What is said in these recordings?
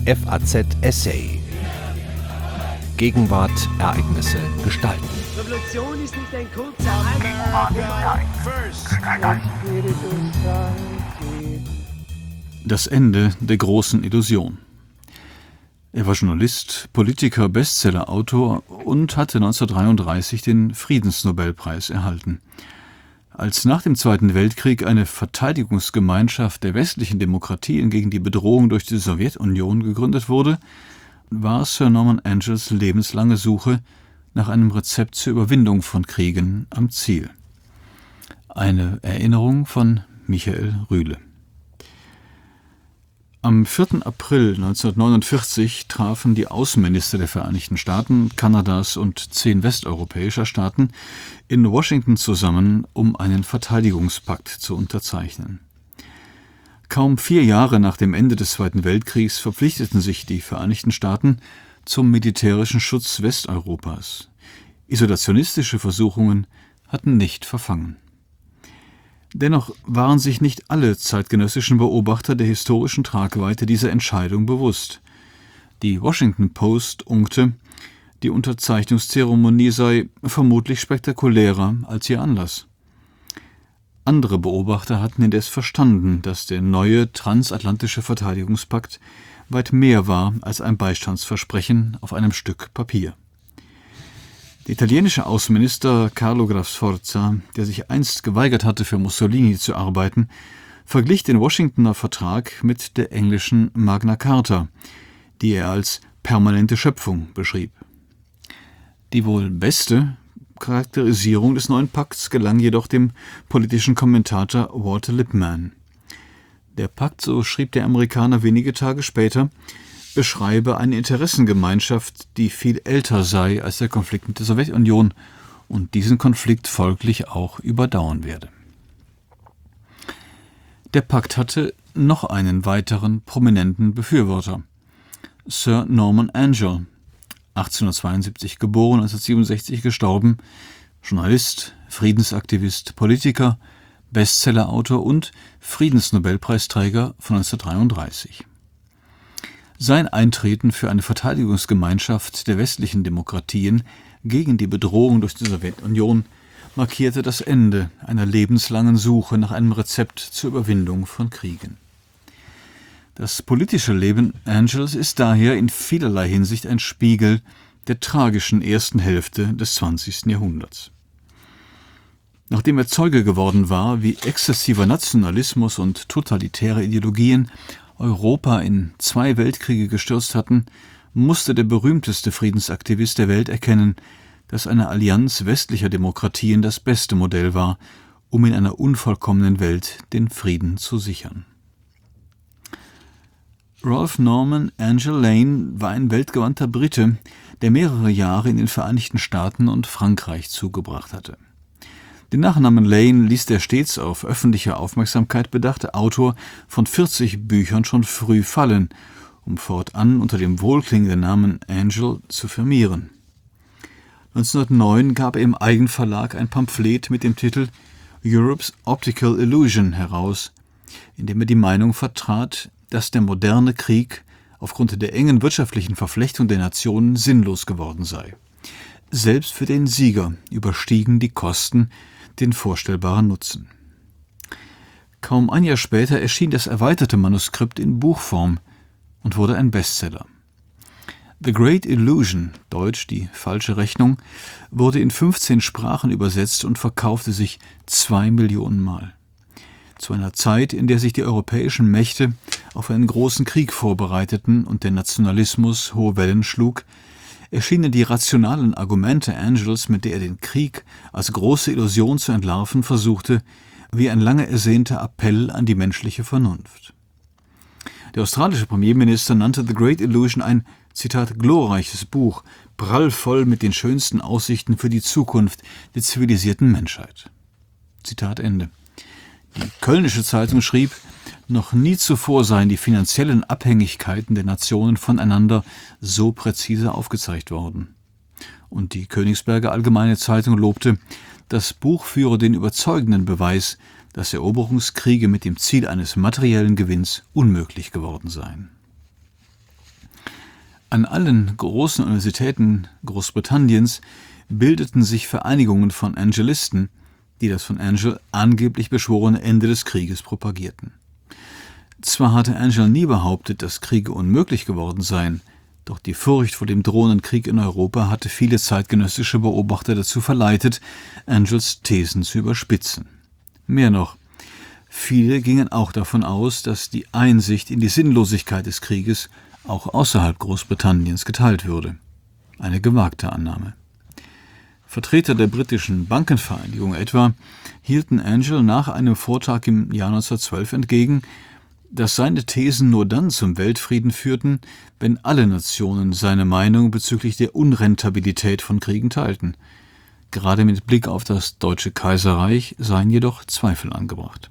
FAZ Essay. Gegenwart, Ereignisse, Gestalten. Revolution ist nicht ein kurzer Das Ende der großen Illusion. Er war Journalist, Politiker, Bestsellerautor und hatte 1933 den Friedensnobelpreis erhalten. Als nach dem Zweiten Weltkrieg eine Verteidigungsgemeinschaft der westlichen Demokratien gegen die Bedrohung durch die Sowjetunion gegründet wurde, war Sir Norman Angels lebenslange Suche nach einem Rezept zur Überwindung von Kriegen am Ziel. Eine Erinnerung von Michael Rühle. Am 4. April 1949 trafen die Außenminister der Vereinigten Staaten, Kanadas und 10 westeuropäischer Staaten in Washington zusammen, um einen Verteidigungspakt zu unterzeichnen. Kaum 4 Jahre nach dem Ende des Zweiten Weltkriegs verpflichteten sich die Vereinigten Staaten zum militärischen Schutz Westeuropas. Isolationistische Versuchungen hatten nicht verfangen. Dennoch waren sich nicht alle zeitgenössischen Beobachter der historischen Tragweite dieser Entscheidung bewusst. Die Washington Post unkte, die Unterzeichnungszeremonie sei vermutlich spektakulärer als ihr Anlass. Andere Beobachter hatten indes verstanden, dass der neue transatlantische Verteidigungspakt weit mehr war als ein Beistandsversprechen auf einem Stück Papier. Der italienische Außenminister Carlo Graf Sforza, der sich einst geweigert hatte, für Mussolini zu arbeiten, verglich den Washingtoner Vertrag mit der englischen Magna Carta, die er als permanente Schöpfung beschrieb. Die wohl beste Charakterisierung des neuen Pakts gelang jedoch dem politischen Kommentator Walter Lippmann. Der Pakt, so schrieb der Amerikaner wenige Tage später, beschreibe eine Interessengemeinschaft, die viel älter sei als der Konflikt mit der Sowjetunion und diesen Konflikt folglich auch überdauern werde. Der Pakt hatte noch einen weiteren prominenten Befürworter, Sir Norman Angell, 1872 geboren, 1967 gestorben, Journalist, Friedensaktivist, Politiker, Bestsellerautor und Friedensnobelpreisträger von 1933. Sein Eintreten für eine Verteidigungsgemeinschaft der westlichen Demokratien gegen die Bedrohung durch die Sowjetunion markierte das Ende einer lebenslangen Suche nach einem Rezept zur Überwindung von Kriegen. Das politische Leben Angels ist daher in vielerlei Hinsicht ein Spiegel der tragischen ersten Hälfte des 20. Jahrhunderts. Nachdem er Zeuge geworden war, wie exzessiver Nationalismus und totalitäre Ideologien Europa in 2 Weltkriege gestürzt hatten, musste der berühmteste Friedensaktivist der Welt erkennen, dass eine Allianz westlicher Demokratien das beste Modell war, um in einer unvollkommenen Welt den Frieden zu sichern. Ralph Norman Angell Lane war ein weltgewandter Brite, der mehrere Jahre in den Vereinigten Staaten und Frankreich zugebracht hatte. Den Nachnamen Lane ließ der stets auf öffentliche Aufmerksamkeit bedachte Autor von 40 Büchern schon früh fallen, um fortan unter dem wohlklingenden Namen Angell zu firmieren. 1909 gab er im Eigenverlag ein Pamphlet mit dem Titel Europe's Optical Illusion heraus, in dem er die Meinung vertrat, dass der moderne Krieg aufgrund der engen wirtschaftlichen Verflechtung der Nationen sinnlos geworden sei. Selbst für den Sieger überstiegen die Kosten den vorstellbaren Nutzen. Kaum ein Jahr später erschien das erweiterte Manuskript in Buchform und wurde ein Bestseller. The Great Illusion, deutsch die falsche Rechnung, wurde in 15 Sprachen übersetzt und verkaufte sich 2 Millionen Mal. Zu einer Zeit, in der sich die europäischen Mächte auf einen großen Krieg vorbereiteten und der Nationalismus hohe Wellen schlug, erschienen die rationalen Argumente Angels, mit der er den Krieg als große Illusion zu entlarven versuchte, wie ein lange ersehnter Appell an die menschliche Vernunft. Der australische Premierminister nannte The Great Illusion ein, Zitat, glorreiches Buch, prallvoll mit den schönsten Aussichten für die Zukunft der zivilisierten Menschheit. Zitat Ende. Die Kölnische Zeitung schrieb, noch nie zuvor seien die finanziellen Abhängigkeiten der Nationen voneinander so präzise aufgezeigt worden. Und die Königsberger Allgemeine Zeitung lobte, das Buch führe den überzeugenden Beweis, dass Eroberungskriege mit dem Ziel eines materiellen Gewinns unmöglich geworden seien. An allen großen Universitäten Großbritanniens bildeten sich Vereinigungen von Angelisten, die das von Angell angeblich beschworene Ende des Krieges propagierten. Zwar hatte Angell nie behauptet, dass Kriege unmöglich geworden seien, doch die Furcht vor dem drohenden Krieg in Europa hatte viele zeitgenössische Beobachter dazu verleitet, Angells Thesen zu überspitzen. Mehr noch, viele gingen auch davon aus, dass die Einsicht in die Sinnlosigkeit des Krieges auch außerhalb Großbritanniens geteilt würde. Eine gewagte Annahme. Vertreter der britischen Bankenvereinigung etwa hielten Angell nach einem Vortrag im Jahr 1912 entgegen, dass seine Thesen nur dann zum Weltfrieden führten, wenn alle Nationen seine Meinung bezüglich der Unrentabilität von Kriegen teilten. Gerade mit Blick auf das Deutsche Kaiserreich seien jedoch Zweifel angebracht.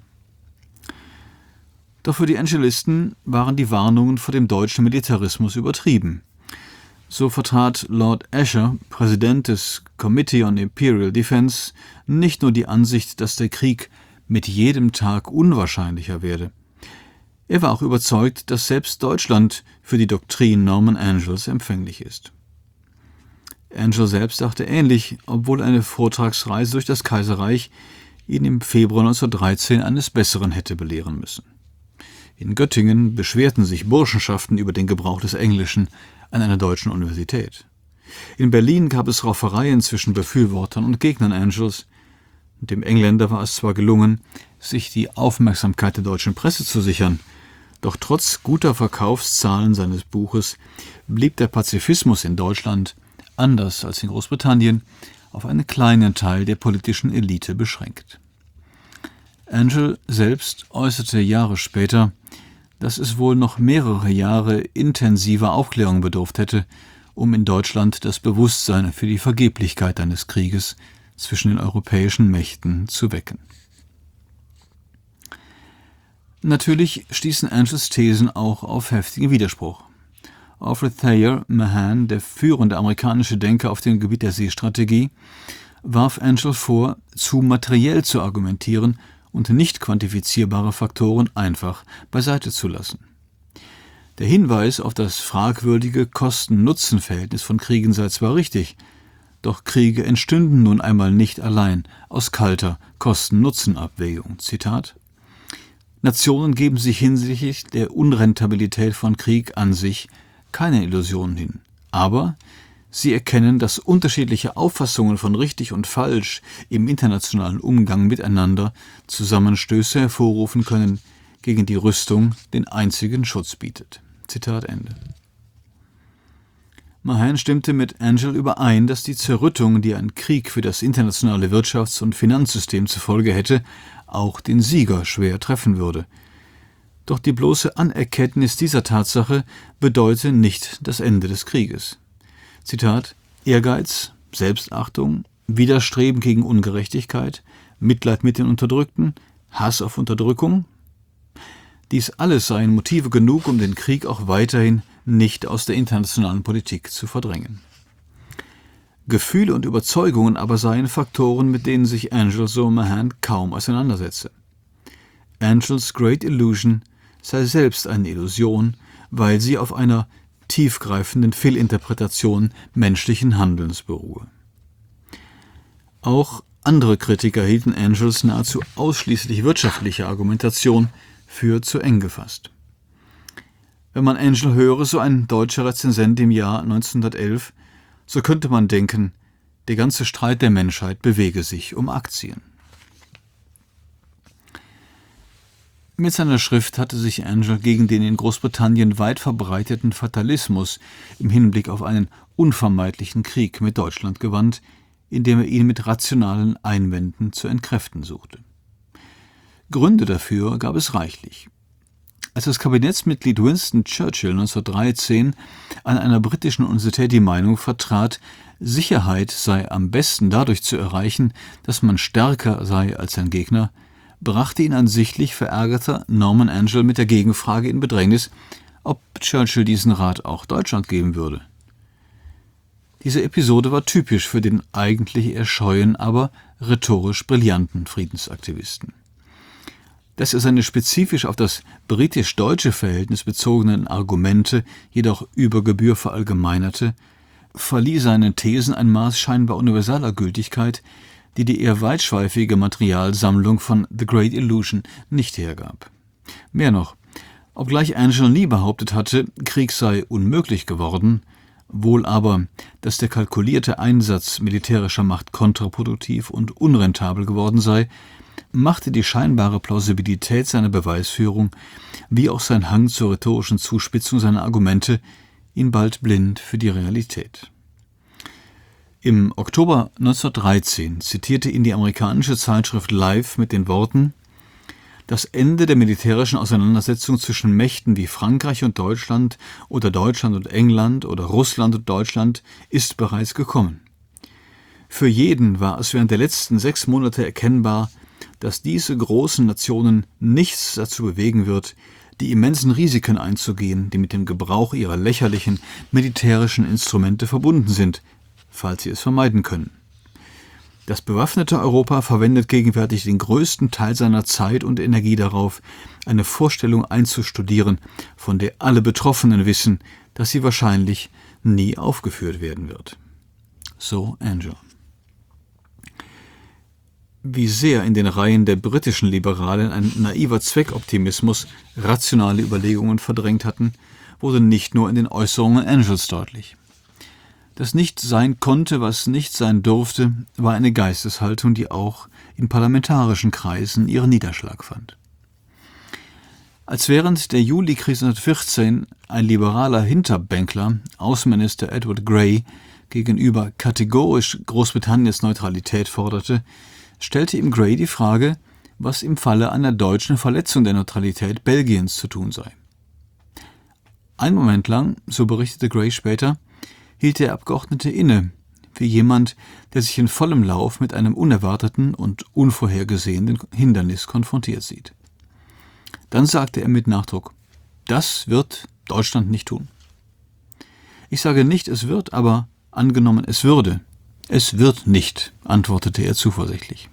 Doch für die Angelisten waren die Warnungen vor dem deutschen Militarismus übertrieben. So vertrat Lord Asher, Präsident des Committee on Imperial Defence, nicht nur die Ansicht, dass der Krieg mit jedem Tag unwahrscheinlicher werde. Er war auch überzeugt, dass selbst Deutschland für die Doktrin Norman Angells empfänglich ist. Angell selbst dachte ähnlich, obwohl eine Vortragsreise durch das Kaiserreich ihn im Februar 1913 eines Besseren hätte belehren müssen. In Göttingen beschwerten sich Burschenschaften über den Gebrauch des Englischen an einer deutschen Universität. In Berlin gab es Raufereien zwischen Befürwortern und Gegnern Angells. Dem Engländer war es zwar gelungen, sich die Aufmerksamkeit der deutschen Presse zu sichern, doch trotz guter Verkaufszahlen seines Buches blieb der Pazifismus in Deutschland, anders als in Großbritannien, auf einen kleinen Teil der politischen Elite beschränkt. Angell selbst äußerte Jahre später, dass es wohl noch mehrere Jahre intensiver Aufklärung bedurft hätte, um in Deutschland das Bewusstsein für die Vergeblichkeit eines Krieges zwischen den europäischen Mächten zu wecken. Natürlich stießen Angells Thesen auch auf heftigen Widerspruch. Alfred Thayer Mahan, der führende amerikanische Denker auf dem Gebiet der Seestrategie, warf Angell vor, zu materiell zu argumentieren und nicht quantifizierbare Faktoren einfach beiseite zu lassen. Der Hinweis auf das fragwürdige Kosten-Nutzen-Verhältnis von Kriegen sei zwar richtig, doch Kriege entstünden nun einmal nicht allein aus kalter Kosten-Nutzen-Abwägung. Zitat: Nationen geben sich hinsichtlich der Unrentabilität von Krieg an sich keine Illusionen hin, aber sie erkennen, dass unterschiedliche Auffassungen von richtig und falsch im internationalen Umgang miteinander Zusammenstöße hervorrufen können, gegen die Rüstung den einzigen Schutz bietet. Zitat Ende. Mahan stimmte mit Angell überein, dass die Zerrüttung, die ein Krieg für das internationale Wirtschafts- und Finanzsystem zur Folge hätte, auch den Sieger schwer treffen würde. Doch die bloße Anerkenntnis dieser Tatsache bedeute nicht das Ende des Krieges. Zitat: Ehrgeiz, Selbstachtung, Widerstreben gegen Ungerechtigkeit, Mitleid mit den Unterdrückten, Hass auf Unterdrückung. Dies alles seien Motive genug, um den Krieg auch weiterhin nicht aus der internationalen Politik zu verdrängen. Gefühle und Überzeugungen aber seien Faktoren, mit denen sich Angell, so Mahan, kaum auseinandersetze. Angells Great Illusion sei selbst eine Illusion, weil sie auf einer tiefgreifenden Fehlinterpretation menschlichen Handelns beruhe. Auch andere Kritiker hielten Angells nahezu ausschließlich wirtschaftliche Argumentation für zu eng gefasst. Wenn man Angell höre, so ein deutscher Rezensent im Jahr 1911, so könnte man denken, der ganze Streit der Menschheit bewege sich um Aktien. Mit seiner Schrift hatte sich Angell gegen den in Großbritannien weit verbreiteten Fatalismus im Hinblick auf einen unvermeidlichen Krieg mit Deutschland gewandt, indem er ihn mit rationalen Einwänden zu entkräften suchte. Gründe dafür gab es reichlich. Als das Kabinettsmitglied Winston Churchill 1913 an einer britischen Universität die Meinung vertrat, Sicherheit sei am besten dadurch zu erreichen, dass man stärker sei als sein Gegner, brachte ihn ein sichtlich verärgerter Norman Angell mit der Gegenfrage in Bedrängnis, ob Churchill diesen Rat auch Deutschland geben würde. Diese Episode war typisch für den eigentlich eher scheuen, aber rhetorisch brillanten Friedensaktivisten. Dass er seine spezifisch auf das britisch-deutsche Verhältnis bezogenen Argumente jedoch über Gebühr verallgemeinerte, verlieh seinen Thesen ein Maß scheinbar universaler Gültigkeit, die die eher weitschweifige Materialsammlung von The Great Illusion nicht hergab. Mehr noch, obgleich Angell nie behauptet hatte, Krieg sei unmöglich geworden, wohl aber, dass der kalkulierte Einsatz militärischer Macht kontraproduktiv und unrentabel geworden sei, machte die scheinbare Plausibilität seiner Beweisführung, wie auch sein Hang zur rhetorischen Zuspitzung seiner Argumente, ihn bald blind für die Realität. Im Oktober 1913 zitierte ihn die amerikanische Zeitschrift Life mit den Worten: Das Ende der militärischen Auseinandersetzung zwischen Mächten wie Frankreich und Deutschland oder Deutschland und England oder Russland und Deutschland ist bereits gekommen. Für jeden war es während der letzten 6 Monate erkennbar, dass diese großen Nationen nichts dazu bewegen wird, die immensen Risiken einzugehen, die mit dem Gebrauch ihrer lächerlichen militärischen Instrumente verbunden sind, falls sie es vermeiden können. Das bewaffnete Europa verwendet gegenwärtig den größten Teil seiner Zeit und Energie darauf, eine Vorstellung einzustudieren, von der alle Betroffenen wissen, dass sie wahrscheinlich nie aufgeführt werden wird. So Angell. Wie sehr in den Reihen der britischen Liberalen ein naiver Zweckoptimismus rationale Überlegungen verdrängt hatten, wurde nicht nur in den Äußerungen Angells deutlich. Das nicht sein konnte, was nicht sein durfte, war eine Geisteshaltung, die auch in parlamentarischen Kreisen ihren Niederschlag fand. Als während der Julikrise 1914 ein liberaler Hinterbänkler, Außenminister Edward Grey, gegenüber kategorisch Großbritanniens Neutralität forderte, stellte ihm Grey die Frage, was im Falle einer deutschen Verletzung der Neutralität Belgiens zu tun sei. Einen Moment lang, so berichtete Grey später, hielt der Abgeordnete inne, wie jemand, der sich in vollem Lauf mit einem unerwarteten und unvorhergesehenen Hindernis konfrontiert sieht. Dann sagte er mit Nachdruck: Das wird Deutschland nicht tun. Ich sage nicht, es wird, aber angenommen, es würde. Es wird nicht, antwortete er zuversichtlich.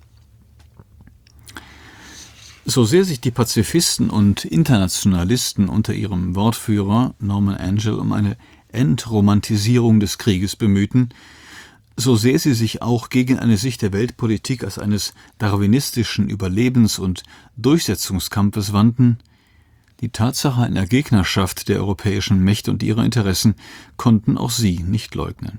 So sehr sich die Pazifisten und Internationalisten unter ihrem Wortführer Norman Angell um eine Entromantisierung des Krieges bemühten, so sehr sie sich auch gegen eine Sicht der Weltpolitik als eines darwinistischen Überlebens- und Durchsetzungskampfes wandten, die Tatsache einer Gegnerschaft der europäischen Mächte und ihrer Interessen konnten auch sie nicht leugnen.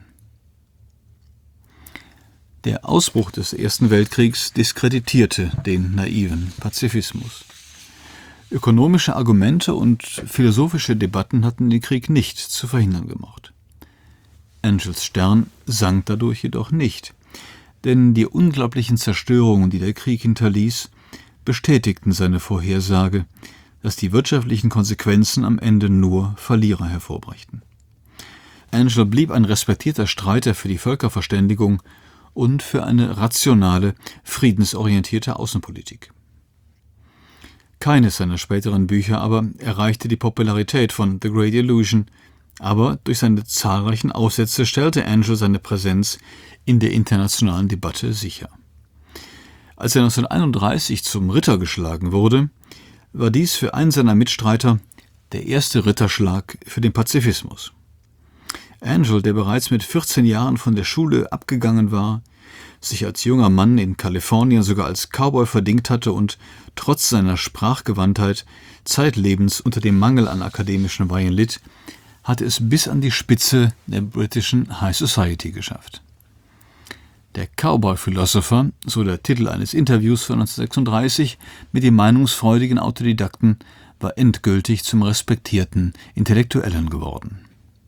Der Ausbruch des Ersten Weltkriegs diskreditierte den naiven Pazifismus. Ökonomische Argumente und philosophische Debatten hatten den Krieg nicht zu verhindern gemocht. Angells Stern sank dadurch jedoch nicht, denn die unglaublichen Zerstörungen, die der Krieg hinterließ, bestätigten seine Vorhersage, dass die wirtschaftlichen Konsequenzen am Ende nur Verlierer hervorbrächten. Angell blieb ein respektierter Streiter für die Völkerverständigung und für eine rationale, friedensorientierte Außenpolitik. Keines seiner späteren Bücher aber erreichte die Popularität von The Great Illusion, aber durch seine zahlreichen Aufsätze stellte Angell seine Präsenz in der internationalen Debatte sicher. Als er 1931 zum Ritter geschlagen wurde, war dies für einen seiner Mitstreiter der erste Ritterschlag für den Pazifismus. Angell, der bereits mit 14 Jahren von der Schule abgegangen war, sich als junger Mann in Kalifornien sogar als Cowboy verdingt hatte und trotz seiner Sprachgewandtheit zeitlebens unter dem Mangel an akademischen Weihen litt, hatte es bis an die Spitze der britischen High Society geschafft. Der Cowboy-Philosopher, so der Titel eines Interviews von 1936 mit dem meinungsfreudigen Autodidakten, war endgültig zum respektierten Intellektuellen geworden.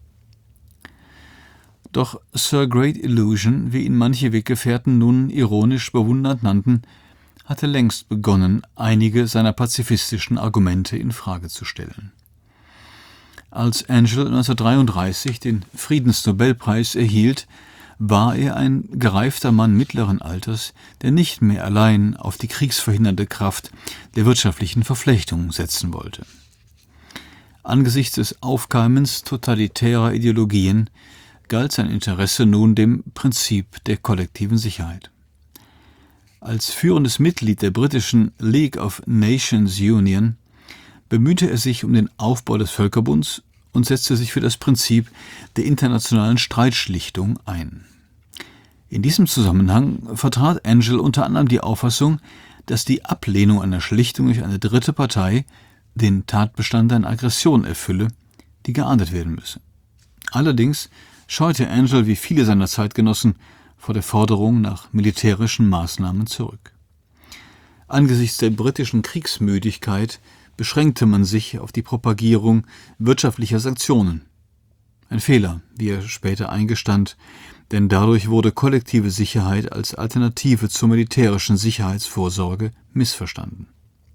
Doch Sir Great Illusion, wie ihn manche Weggefährten nun ironisch bewundernd nannten, hatte längst begonnen, einige seiner pazifistischen Argumente in Frage zu stellen. Als Angell 1933 den Friedensnobelpreis erhielt, war er ein gereifter Mann mittleren Alters, der nicht mehr allein auf die kriegsverhindernde Kraft der wirtschaftlichen Verflechtung setzen wollte. Angesichts des Aufkeimens totalitärer Ideologien galt sein Interesse nun dem Prinzip der kollektiven Sicherheit. Als führendes Mitglied der britischen League of Nations Union bemühte er sich um den Aufbau des Völkerbunds und setzte sich für das Prinzip der internationalen Streitschlichtung ein. In diesem Zusammenhang vertrat Angell unter anderem die Auffassung, dass die Ablehnung einer Schlichtung durch eine dritte Partei den Tatbestand einer Aggression erfülle, die geahndet werden müsse. Allerdings scheute Angell wie viele seiner Zeitgenossen vor der Forderung nach militärischen Maßnahmen zurück. Angesichts der britischen Kriegsmüdigkeit beschränkte man sich auf die Propagierung wirtschaftlicher Sanktionen. Ein Fehler, wie er später eingestand, denn dadurch wurde kollektive Sicherheit als Alternative zur militärischen Sicherheitsvorsorge missverstanden.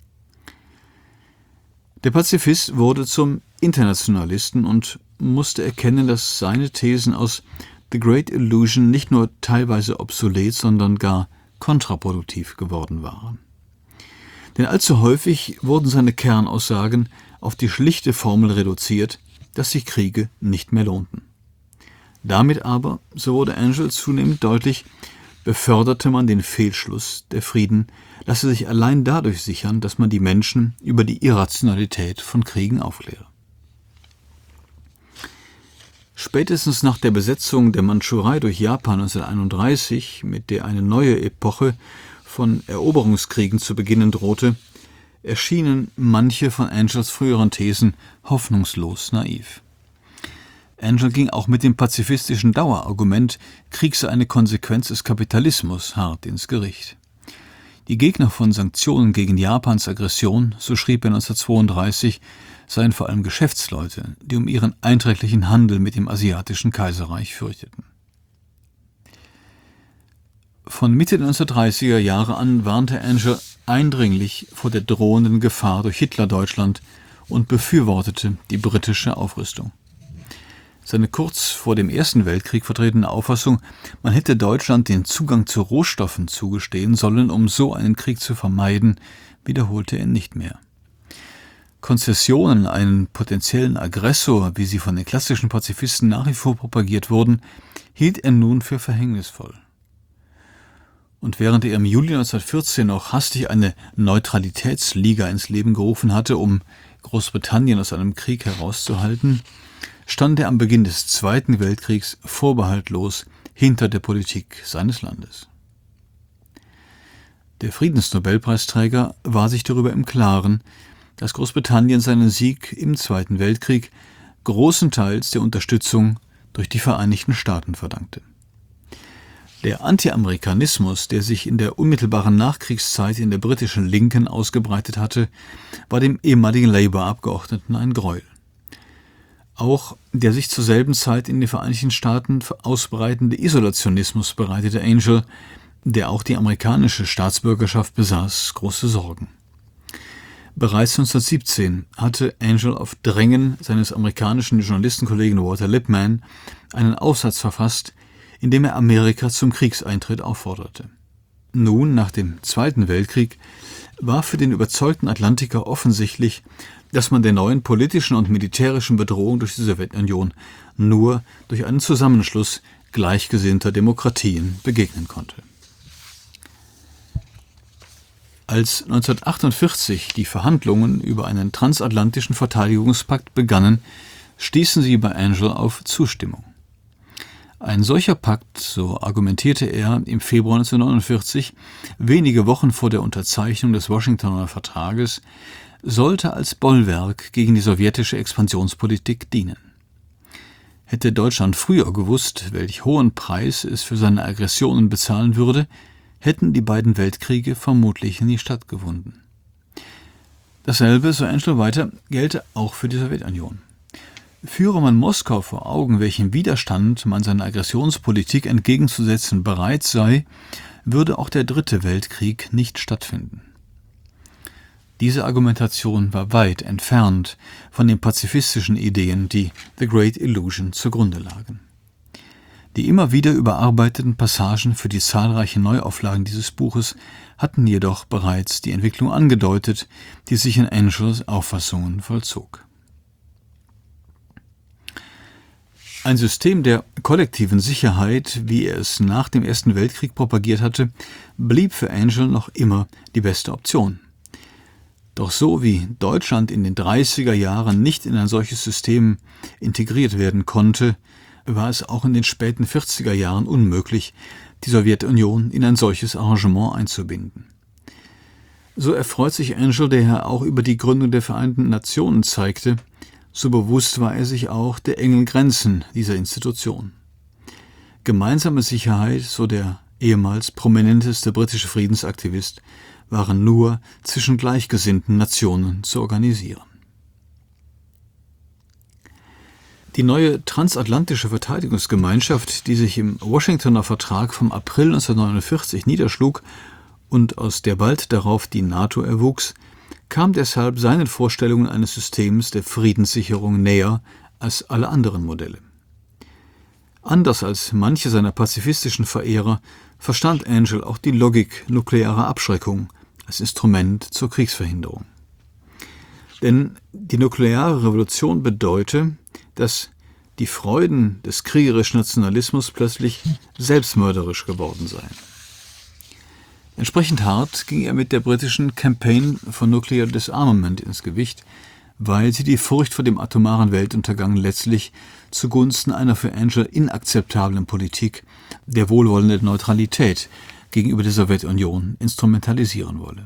Der Pazifist wurde zum Internationalisten und musste erkennen, dass seine Thesen aus The Great Illusion nicht nur teilweise obsolet, sondern gar kontraproduktiv geworden waren. Denn allzu häufig wurden seine Kernaussagen auf die schlichte Formel reduziert, dass sich Kriege nicht mehr lohnten. Damit aber, so wurde Angell zunehmend deutlich, beförderte man den Fehlschluss, der Frieden lasse sich allein dadurch sichern, dass man die Menschen über die Irrationalität von Kriegen aufkläre. Spätestens nach der Besetzung der Mandschurei durch Japan 1931, mit der eine neue Epoche von Eroberungskriegen zu beginnen drohte, erschienen manche von Angells früheren Thesen hoffnungslos naiv. Angell ging auch mit dem pazifistischen Dauerargument, Krieg sei eine Konsequenz des Kapitalismus, hart ins Gericht. Die Gegner von Sanktionen gegen Japans Aggression, so schrieb er 1932, seien vor allem Geschäftsleute, die um ihren einträglichen Handel mit dem asiatischen Kaiserreich fürchteten. Von Mitte der 1930er Jahre an warnte Angell eindringlich vor der drohenden Gefahr durch Hitlerdeutschland und befürwortete die britische Aufrüstung. Seine kurz vor dem Ersten Weltkrieg vertretene Auffassung, man hätte Deutschland den Zugang zu Rohstoffen zugestehen sollen, um so einen Krieg zu vermeiden, wiederholte er nicht mehr. Konzessionen an einen potenziellen Aggressor, wie sie von den klassischen Pazifisten nach wie vor propagiert wurden, hielt er nun für verhängnisvoll. Und während er im Juli 1914 noch hastig eine Neutralitätsliga ins Leben gerufen hatte, um Großbritannien aus einem Krieg herauszuhalten, stand er am Beginn des Zweiten Weltkriegs vorbehaltlos hinter der Politik seines Landes. Der Friedensnobelpreisträger war sich darüber im Klaren, dass Großbritannien seinen Sieg im Zweiten Weltkrieg großenteils der Unterstützung durch die Vereinigten Staaten verdankte. Der Anti-Amerikanismus, der sich in der unmittelbaren Nachkriegszeit in der britischen Linken ausgebreitet hatte, war dem ehemaligen Labour-Abgeordneten ein Gräuel. Auch der sich zur selben Zeit in den Vereinigten Staaten ausbreitende Isolationismus bereitete Angell, der auch die amerikanische Staatsbürgerschaft besaß, große Sorgen. Bereits 1917 hatte Angell auf Drängen seines amerikanischen Journalistenkollegen Walter Lippmann einen Aufsatz verfasst, in dem er Amerika zum Kriegseintritt aufforderte. Nun, nach dem Zweiten Weltkrieg, war für den überzeugten Atlantiker offensichtlich, dass man der neuen politischen und militärischen Bedrohung durch die Sowjetunion nur durch einen Zusammenschluss gleichgesinnter Demokratien begegnen konnte. Als 1948 die Verhandlungen über einen transatlantischen Verteidigungspakt begannen, stießen sie bei Angell auf Zustimmung. Ein solcher Pakt, so argumentierte er im Februar 1949, wenige Wochen vor der Unterzeichnung des Washingtoner Vertrages, sollte als Bollwerk gegen die sowjetische Expansionspolitik dienen. Hätte Deutschland früher gewusst, welch hohen Preis es für seine Aggressionen bezahlen würde, hätten die beiden Weltkriege vermutlich nie stattgefunden. Dasselbe, so Angell weiter, gelte auch für die Sowjetunion. Führe man Moskau vor Augen, welchem Widerstand man seiner Aggressionspolitik entgegenzusetzen bereit sei, würde auch der Dritte Weltkrieg nicht stattfinden. Diese Argumentation war weit entfernt von den pazifistischen Ideen, die The Great Illusion zugrunde lagen. Die immer wieder überarbeiteten Passagen für die zahlreichen Neuauflagen dieses Buches hatten jedoch bereits die Entwicklung angedeutet, die sich in Angells Auffassungen vollzog. Ein System der kollektiven Sicherheit, wie er es nach dem Ersten Weltkrieg propagiert hatte, blieb für Angell noch immer die beste Option. Doch so wie Deutschland in den 30er Jahren nicht in ein solches System integriert werden konnte, war es auch in den späten 40er Jahren unmöglich, die Sowjetunion in ein solches Arrangement einzubinden. So erfreut sich Angell, der ja auch über die Gründung der Vereinten Nationen zeigte, so bewusst war er sich auch der engen Grenzen dieser Institution. Gemeinsame Sicherheit, so der ehemals prominenteste britische Friedensaktivist, waren nur zwischen gleichgesinnten Nationen zu organisieren. Die neue transatlantische Verteidigungsgemeinschaft, die sich im Washingtoner Vertrag vom April 1949 niederschlug und aus der bald darauf die NATO erwuchs, kam deshalb seinen Vorstellungen eines Systems der Friedenssicherung näher als alle anderen Modelle. Anders als manche seiner pazifistischen Verehrer verstand Angell auch die Logik nuklearer Abschreckung als Instrument zur Kriegsverhinderung. Denn die nukleare Revolution bedeute, dass die Freuden des kriegerischen Nationalismus plötzlich selbstmörderisch geworden seien. Entsprechend hart ging er mit der britischen Campaign for Nuclear Disarmament ins Gewicht, weil sie die Furcht vor dem atomaren Weltuntergang letztlich zugunsten einer für Angell inakzeptablen Politik der wohlwollenden Neutralität gegenüber der Sowjetunion instrumentalisieren wolle.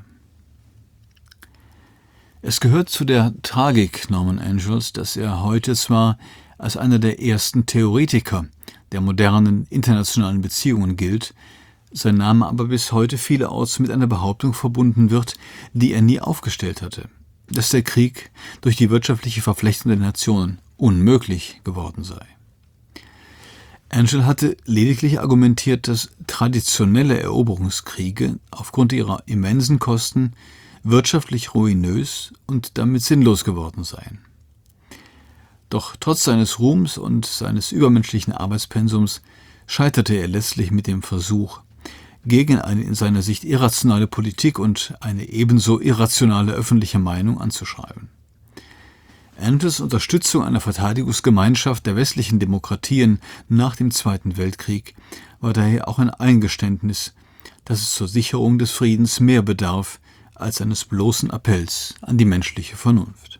Es gehört zu der Tragik Norman Angells, dass er heute zwar als einer der ersten Theoretiker der modernen internationalen Beziehungen gilt, sein Name aber bis heute vielerorts mit einer Behauptung verbunden wird, die er nie aufgestellt hatte, dass der Krieg durch die wirtschaftliche Verflechtung der Nationen unmöglich geworden sei. Angell hatte lediglich argumentiert, dass traditionelle Eroberungskriege aufgrund ihrer immensen Kosten wirtschaftlich ruinös und damit sinnlos geworden seien. Doch trotz seines Ruhms und seines übermenschlichen Arbeitspensums scheiterte er letztlich mit dem Versuch, gegen eine in seiner Sicht irrationale Politik und eine ebenso irrationale öffentliche Meinung anzuschreiben. Angells Unterstützung einer Verteidigungsgemeinschaft der westlichen Demokratien nach dem Zweiten Weltkrieg war daher auch ein Eingeständnis, dass es zur Sicherung des Friedens mehr bedarf als eines bloßen Appells an die menschliche Vernunft.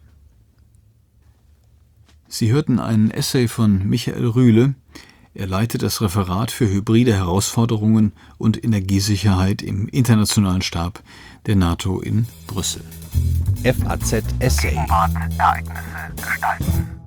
Sie hörten einen Essay von Michael Rühle. Er leitet das Referat für hybride Herausforderungen und Energiesicherheit im Internationalen Stab der NATO in Brüssel. FAZ Essay. Ereignisse gestalten.